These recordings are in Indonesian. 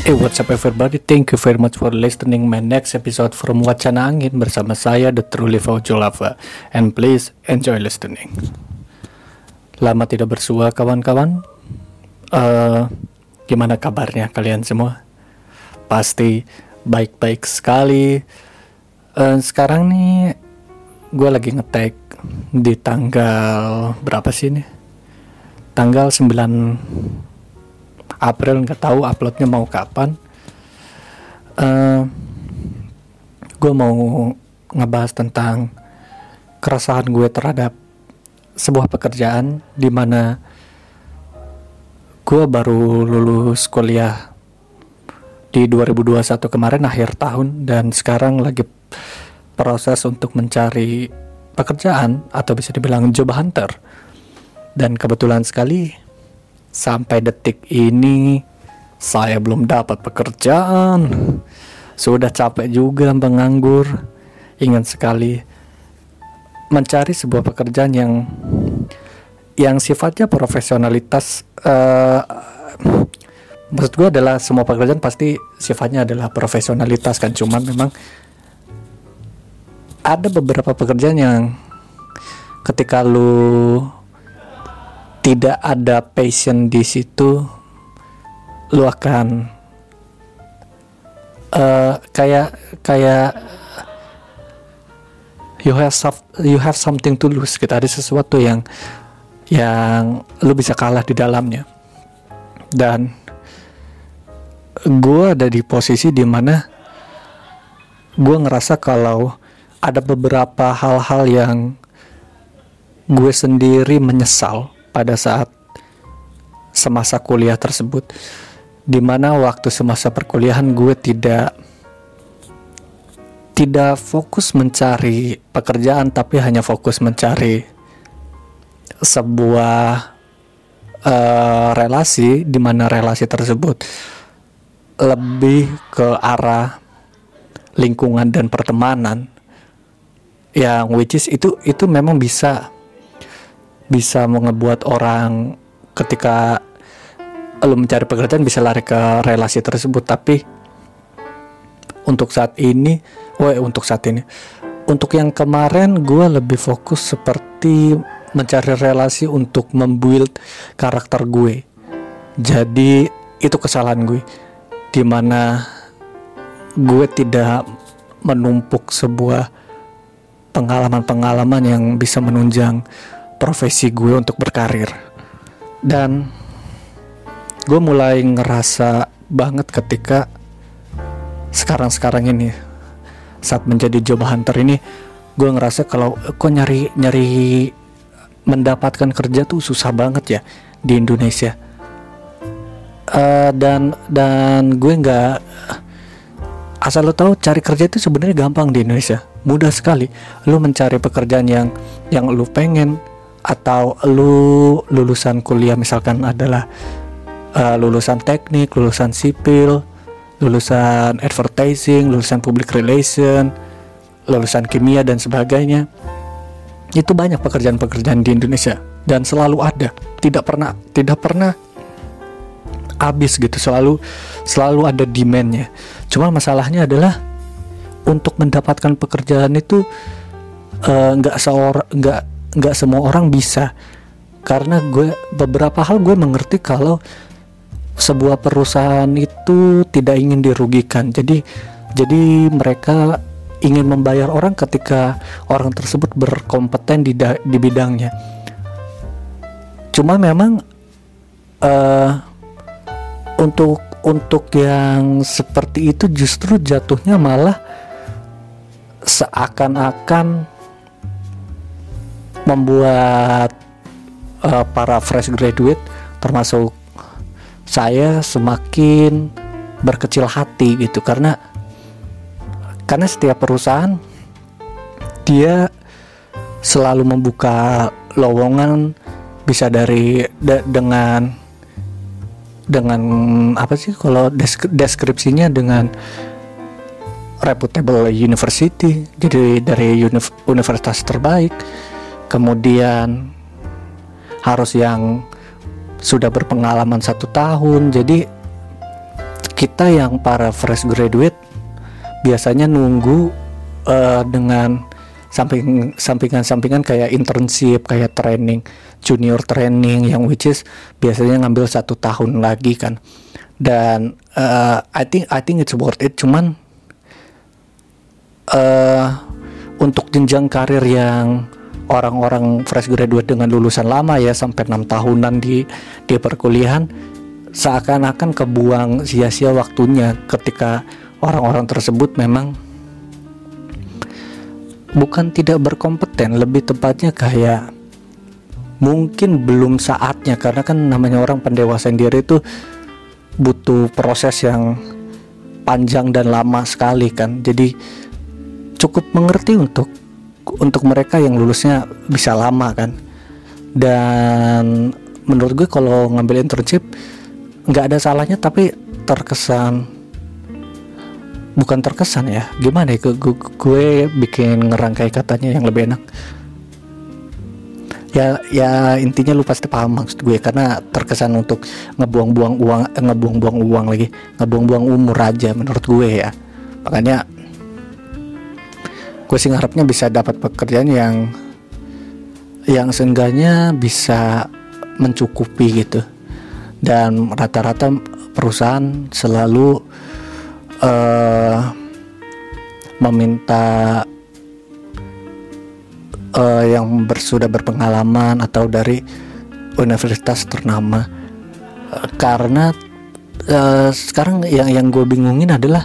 Hey, what's up everybody? Thank you very much for listening my next episode from Wacana Angin bersama saya The Truly Faujolava. And please enjoy listening. Lama tidak bersua kawan-kawan. Gimana kabarnya kalian semua? Pasti baik-baik sekali. Sekarang nih gue lagi nge-tag di tanggal berapa sih nih? Tanggal 9 April, nggak tahu uploadnya mau kapan. Gue mau ngebahas tentang keresahan gue terhadap sebuah pekerjaan di mana gue baru lulus kuliah di 2021 kemarin akhir tahun, dan sekarang lagi proses untuk mencari pekerjaan atau bisa dibilang job hunter. Dan kebetulan sekali sampai detik ini saya belum dapat pekerjaan. Sudah capek juga menganggur. Ingin sekali mencari sebuah pekerjaan yang sifatnya profesionalitas. Maksud gue adalah semua pekerjaan pasti sifatnya adalah profesionalitas kan. Cuman memang ada beberapa pekerjaan yang ketika lu tidak ada passion di situ, lu akan kayak you have something to lose gitu. Ada sesuatu yang lu bisa kalah di dalamnya. Dan gue ada di posisi dimana gue ngerasa kalau ada beberapa hal-hal yang gue sendiri menyesal pada saat semasa kuliah tersebut, dimana waktu semasa perkuliahan gue tidak fokus mencari pekerjaan, tapi hanya fokus mencari sebuah relasi, dimana relasi tersebut lebih ke arah lingkungan dan pertemanan, yang which is itu memang bisa mengebuat orang ketika lu mencari pekerjaan bisa lari ke relasi tersebut. Tapi untuk yang kemarin gue lebih fokus seperti mencari relasi untuk membuild karakter gue. Jadi itu kesalahan gue, dimana gue tidak menumpuk sebuah pengalaman yang bisa menunjang profesi gue untuk berkarir. Dan gue mulai ngerasa banget ketika sekarang ini saat menjadi job hunter ini, gue ngerasa kalau kok nyari mendapatkan kerja tuh susah banget ya di Indonesia. Dan gue nggak, asal lo tahu, cari kerja itu sebenarnya gampang di Indonesia, mudah sekali. Lo mencari pekerjaan yang lo pengen, atau lu lulusan kuliah misalkan adalah lulusan teknik, lulusan sipil, lulusan advertising, lulusan public relation, lulusan kimia dan sebagainya. Itu banyak pekerjaan-pekerjaan di Indonesia dan selalu ada, tidak pernah habis gitu, selalu ada demand-nya. Cuma masalahnya adalah untuk mendapatkan pekerjaan itu nggak semua orang bisa. Karena beberapa hal gue mengerti kalau sebuah perusahaan itu tidak ingin dirugikan. Jadi mereka ingin membayar orang ketika orang tersebut berkompeten di bidangnya. Cuma memang untuk yang seperti itu justru jatuhnya malah seakan-akan membuat para fresh graduate termasuk saya semakin berkecil hati gitu, karena setiap perusahaan dia selalu membuka lowongan, bisa dengan apa sih kalau deskripsinya, dengan reputable university, jadi dari universitas terbaik. Kemudian harus yang sudah berpengalaman 1 tahun. Jadi kita yang para fresh graduate biasanya nunggu dengan sampingan kayak internship, kayak training, junior training, yang which is biasanya ngambil 1 tahun lagi kan. Dan I think it's worth it. Cuman untuk jenjang karir yang orang-orang fresh graduate dengan lulusan lama ya sampai 6 tahunan di perkuliahan, seakan-akan kebuang sia-sia waktunya ketika orang-orang tersebut memang bukan tidak berkompeten, lebih tepatnya kayak mungkin belum saatnya, karena kan namanya orang pendewasaan diri itu butuh proses yang panjang dan lama sekali kan. Jadi cukup mengerti untuk mereka yang lulusnya bisa lama kan. Dan menurut gue kalau ngambil internship nggak ada salahnya, tapi bukan terkesan ya, gimana ya, gue bikin ngerangkai katanya yang lebih enak ya intinya lu pasti paham maksud gue, karena terkesan untuk ngebuang-buang umur aja menurut gue ya. Makanya gue sih ngarepnya bisa dapat pekerjaan yang seenggaknya bisa mencukupi gitu. Dan rata-rata perusahaan selalu meminta yang sudah berpengalaman atau dari universitas ternama. Karena sekarang yang gue bingungin adalah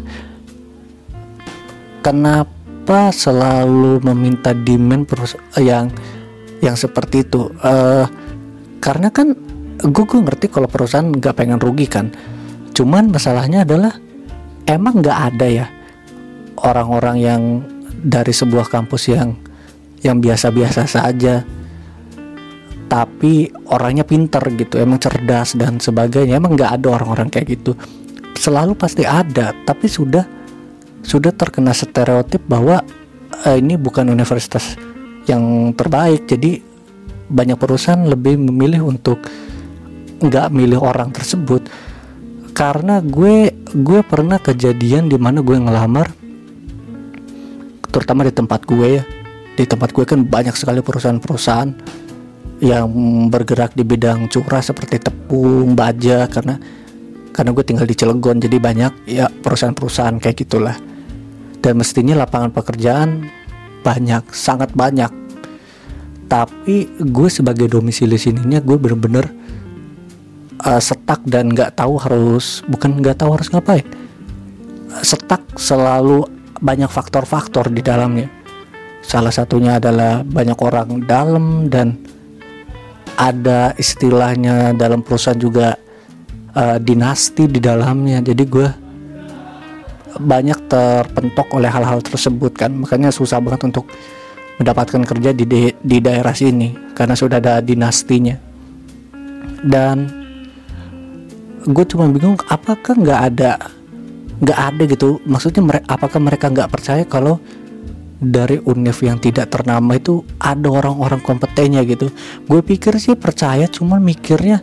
kenapa selalu meminta demand yang seperti itu. Karena kan gue ngerti kalau perusahaan nggak pengen rugi kan. Cuman masalahnya adalah emang nggak ada ya orang-orang yang dari sebuah kampus yang biasa-biasa saja tapi orangnya pintar gitu, emang cerdas dan sebagainya. Emang nggak ada orang-orang kayak gitu. Selalu pasti ada, tapi sudah terkena stereotip bahwa ini bukan universitas yang terbaik. Jadi banyak perusahaan lebih memilih untuk nggak milih orang tersebut. Karena gue pernah kejadian di mana gue ngelamar, terutama di tempat gue ya. Di tempat gue kan banyak sekali perusahaan-perusahaan yang bergerak di bidang curah seperti tepung, baja, karena gue tinggal di Cilegon, jadi banyak ya perusahaan-perusahaan kayak gitulah. Dan mestinya lapangan pekerjaan banyak, sangat banyak. Tapi gue sebagai domisili sininya gue bener-bener stuck dan nggak tahu harus ngapain. Stuck, selalu banyak faktor-faktor di dalamnya. Salah satunya adalah banyak orang dalam, dan ada istilahnya dalam perusahaan juga dinasti di dalamnya. Jadi gue banyak terpentok oleh hal-hal tersebut kan. Makanya susah banget untuk mendapatkan kerja di daerah sini karena sudah ada dinastinya. Dan gue cuma bingung apakah nggak ada gitu. Maksudnya apakah mereka nggak percaya kalau dari univ yang tidak ternama itu ada orang-orang kompetennya gitu. Gue pikir sih percaya, cuman mikirnya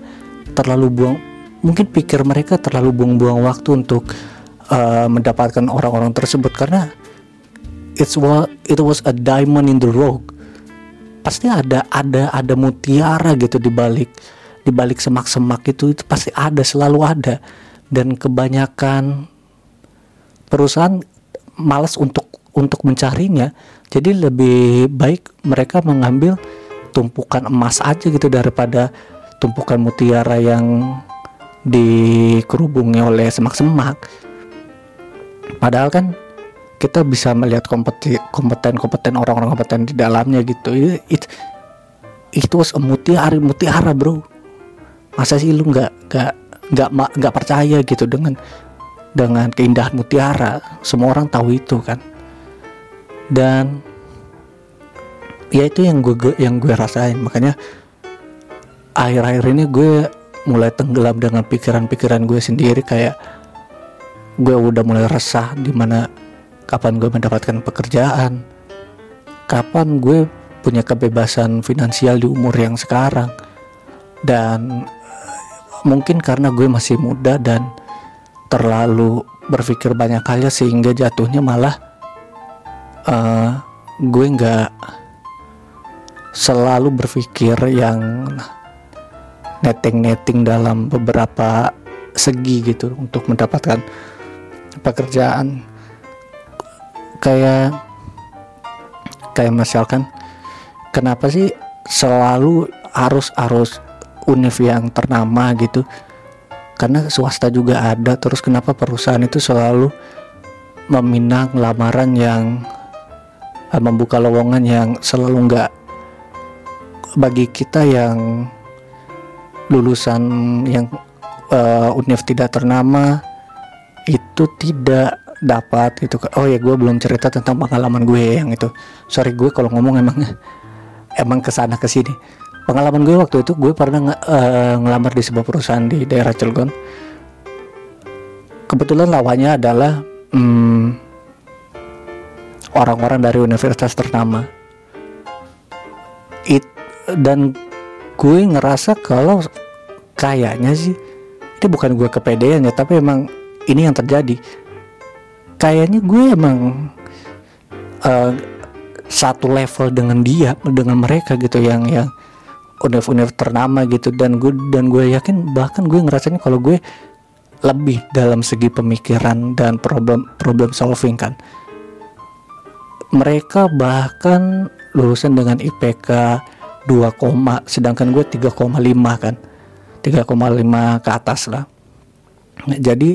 mungkin pikir mereka terlalu buang-buang waktu untuk mendapatkan orang-orang tersebut, karena it was a diamond in the rough. Pasti ada mutiara gitu di balik semak-semak itu pasti ada, selalu ada. Dan kebanyakan perusahaan malas untuk mencarinya. Jadi lebih baik mereka mengambil tumpukan emas aja gitu daripada tumpukan mutiara yang dikerubungi oleh semak-semak. Padahal kan kita bisa melihat kompeten orang-orang kompeten di dalamnya gitu. Itu was mutiara bro. Masa sih lu nggak percaya gitu dengan keindahan mutiara? Semua orang tahu itu kan. Dan ya itu yang gue rasain. Makanya akhir-akhir ini gue mulai tenggelam dengan pikiran-pikiran gue sendiri. Kayak gue udah mulai resah dimana kapan gue mendapatkan pekerjaan, kapan gue punya kebebasan finansial di umur yang sekarang. Dan mungkin karena gue masih muda dan terlalu berpikir banyak hal ya, sehingga jatuhnya malah gue nggak selalu berpikir yang netting dalam beberapa segi gitu untuk mendapatkan pekerjaan. Kayak misalkan, kenapa sih selalu harus univ yang ternama gitu? Karena swasta juga ada. Terus kenapa perusahaan itu selalu meminang lamaran yang membuka lowongan yang selalu enggak bagi kita yang lulusan yang univ tidak ternama itu tidak dapat gitu. Oh ya, gue belum cerita tentang pengalaman gue yang itu. Sorry, gue kalau ngomong emang kesana kesini. Pengalaman gue waktu itu, gue pernah ngelamar di sebuah perusahaan di daerah Cilegon. Kebetulan lawannya adalah orang-orang dari universitas ternama. Dan gue ngerasa kalau kayaknya sih, ini bukan gue kepedean ya, tapi emang ini yang terjadi. Kayaknya gue emang satu level dengan mereka gitu, yang univ ternama gitu. Dan gue yakin, bahkan gue ngerasanya kalau gue lebih dalam segi pemikiran dan problem solving kan. Mereka bahkan lulusan dengan IPK 2, sedangkan gue 3,5 kan. 3,5 ke atas lah. Nah, jadi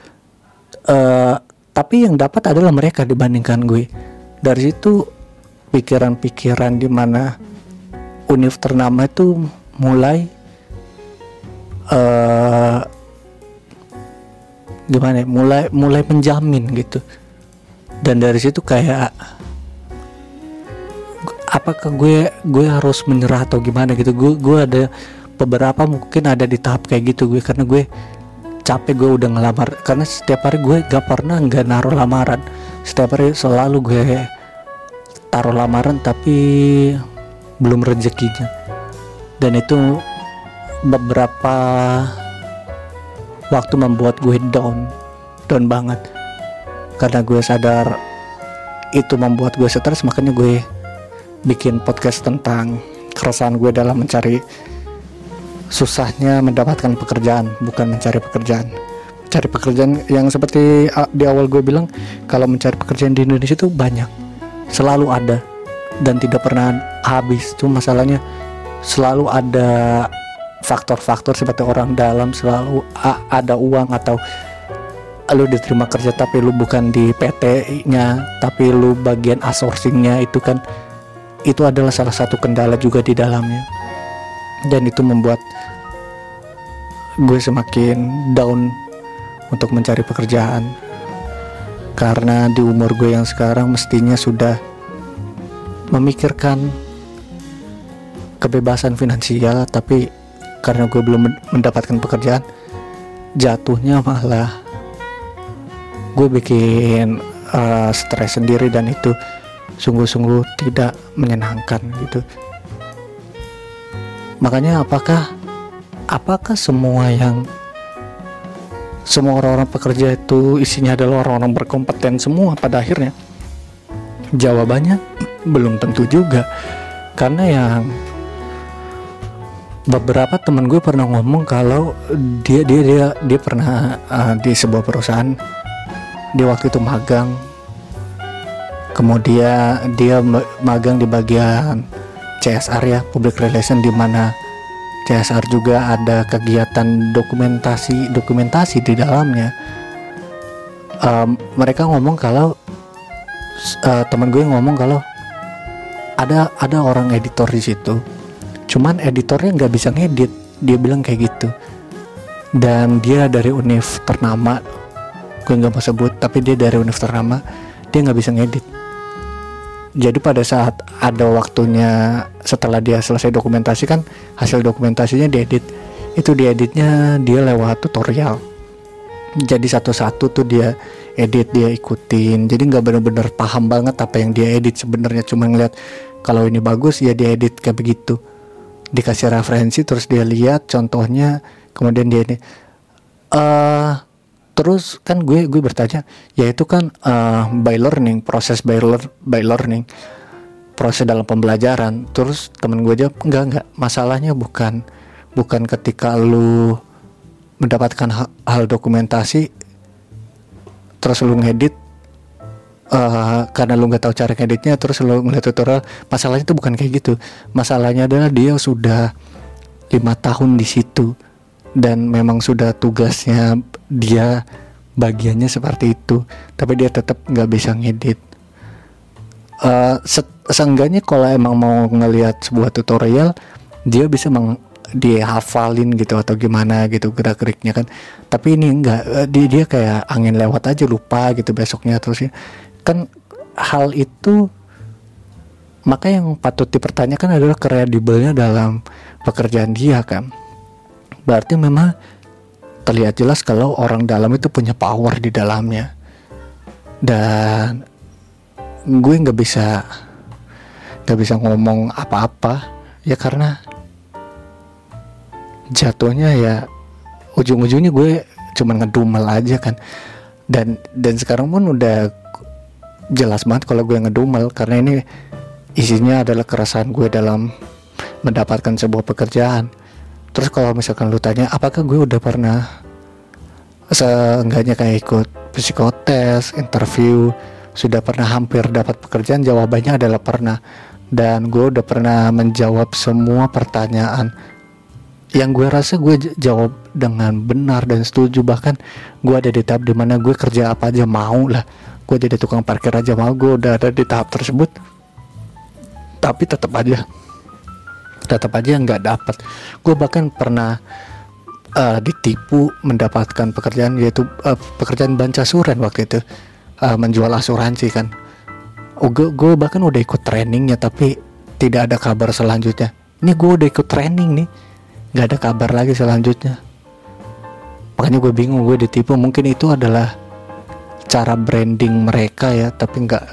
tapi yang dapat adalah mereka dibandingkan gue. Dari situ pikiran-pikiran di mana univ ternama itu mulai mulai menjamin gitu. Dan dari situ kayak, apakah gue harus menyerah atau gimana gitu. Gue ada beberapa mungkin ada di tahap kayak gitu gue, karena gue capek. Gue udah ngelamar, karena setiap hari gue gak pernah nggak naruh lamaran. Setiap hari selalu gue taruh lamaran, tapi belum rezekinya. Dan itu beberapa waktu membuat gue down banget, karena gue sadar itu membuat gue stres. Makanya gue bikin podcast tentang keresahan gue dalam mencari susahnya mendapatkan pekerjaan, bukan mencari pekerjaan. Cari pekerjaan yang seperti di awal gue bilang, kalau mencari pekerjaan di Indonesia itu banyak, selalu ada dan tidak pernah habis. Cuma masalahnya selalu ada faktor-faktor seperti orang dalam, selalu ada uang, atau lu diterima kerja tapi lu bukan di PT-nya, tapi lu bagian outsourcing-nya. Itu kan, itu adalah salah satu kendala juga di dalamnya. Dan itu membuat gue semakin down untuk mencari pekerjaan. Karena di umur gue yang sekarang mestinya sudah memikirkan kebebasan finansial, tapi karena gue belum mendapatkan pekerjaan, jatuhnya malah gue bikin stres sendiri, dan itu sungguh-sungguh tidak menyenangkan gitu. Makanya apakah semua orang-orang pekerja itu isinya adalah orang-orang berkompeten semua pada akhirnya? Jawabannya belum tentu juga. Karena yang beberapa teman gue pernah ngomong kalau dia pernah di sebuah perusahaan, dia waktu itu magang, kemudian dia magang di bagian CSR ya, public relation, di mana CSR juga ada kegiatan dokumentasi di dalamnya. Mereka ngomong kalau teman gue ngomong kalau ada orang editor di situ, cuman editornya nggak bisa ngedit. Dia bilang kayak gitu. Dan dia dari univ ternama, gue nggak mau sebut, tapi dia dari univ ternama, dia nggak bisa ngedit. Jadi pada saat ada waktunya, setelah dia selesai dokumentasi kan, hasil dokumentasinya diedit. Itu dieditnya dia lewat tutorial. Jadi satu-satu tuh dia edit, dia ikutin. Jadi nggak benar-benar paham banget apa yang dia edit sebenarnya. Cuma ngeliat kalau ini bagus ya dia edit kayak begitu. Dikasih referensi terus dia lihat contohnya, kemudian dia ini. Terus kan gue bertanya, ya itu kan by learning, proses by learning, proses dalam pembelajaran. Terus temen gue jawab, enggak, masalahnya bukan ketika lu mendapatkan hal dokumentasi terus lu ngedit karena lu nggak tahu cara ngeditnya, terus lu ngeliat tutorial. Masalahnya itu bukan kayak gitu. Masalahnya adalah dia sudah 5 tahun di situ dan memang sudah tugasnya dia, bagiannya seperti itu, tapi dia tetap nggak bisa ngedit. Seenggaknya kalau emang mau ngelihat sebuah tutorial, dia bisa dia hafalin gitu atau gimana gitu gerak-geriknya kan. Tapi ini enggak, dia kayak angin lewat aja, lupa gitu besoknya. Terus kan hal itu, maka yang patut dipertanyakan adalah kredibelnya dalam pekerjaan dia kan. Berarti memang terlihat jelas kalau orang dalam itu punya power di dalamnya. Dan gue nggak bisa ngomong apa-apa ya, karena jatuhnya ya ujung-ujungnya gue cuma ngedumel aja kan. Dan sekarang pun udah jelas banget kalau gue ngedumel, karena ini isinya adalah keresahan gue dalam mendapatkan sebuah pekerjaan. Terus kalau misalkan lu tanya apakah gue udah pernah seenggaknya kayak ikut psikotes, interview, sudah pernah hampir dapat pekerjaan, jawabannya adalah pernah. Dan gue udah pernah menjawab semua pertanyaan yang gue rasa gue jawab dengan benar dan setuju. Bahkan gue ada di tahap dimana gue kerja apa aja mau lah, gue jadi tukang parkir aja mau. Gue udah ada di tahap tersebut, tapi tetap aja nggak dapat. Gue bahkan pernah ditipu mendapatkan pekerjaan, yaitu pekerjaan bancasuren waktu itu, menjual asuransi kan. Gue bahkan udah ikut trainingnya, tapi tidak ada kabar selanjutnya. Ini gue udah ikut training nih, nggak ada kabar lagi selanjutnya. Makanya gue bingung, gue ditipu. Mungkin itu adalah cara branding mereka ya, tapi nggak,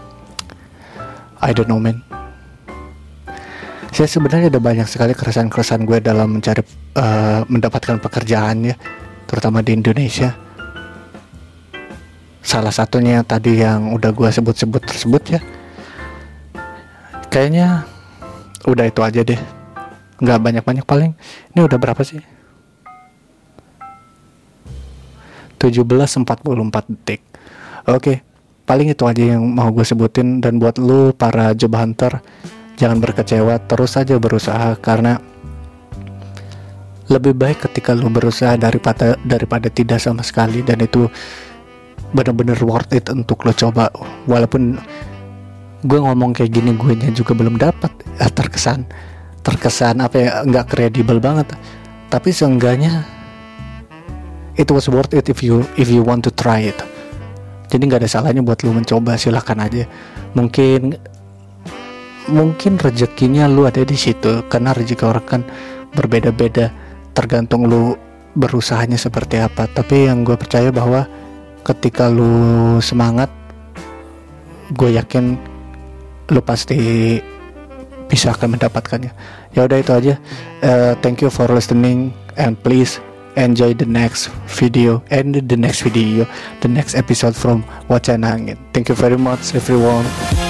I don't know man. Saya sebenarnya ada banyak sekali keresahan gue dalam mencari mendapatkan pekerjaan ya, terutama di Indonesia. Salah satunya tadi yang udah gue sebut tersebut ya. Kayaknya udah itu aja deh, nggak banyak paling. Ini udah berapa sih? 17:44 detik. Oke, paling itu aja yang mau gue sebutin. Dan buat lu para job hunter, jangan berkecewa, terus saja berusaha, karena lebih baik ketika lu berusaha daripada tidak sama sekali. Dan itu benar-benar worth it untuk lo coba. Walaupun gue ngomong kayak gini, gue nya juga belum dapat terkesan apa ya, nggak kredibel banget. Tapi seenggaknya it was worth it if you want to try it. Jadi nggak ada salahnya buat lu mencoba, silakan aja. Mungkin rezekinya lu ada di situ, karena rezeki orang kan berbeda-beda, tergantung lu berusahanya seperti apa. Tapi yang gue percaya bahwa ketika lu semangat, gue yakin lu pasti bisa akan mendapatkannya. Ya udah itu aja. Thank you for listening, and please enjoy the next video and the next episode from Wacana Angin. Thank you very much everyone.